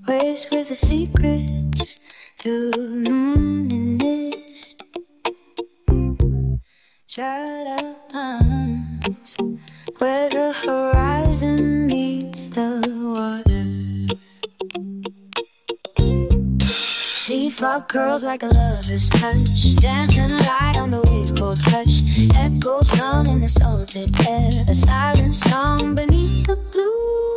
Waves with the secrets to the moon and mist. Shadowlands where the horizon meets the water. Sea fog curls like a lover's touch, dancing a light on the waves' cold hush. Echoes hum in the salted air, a silent song beneath the blue.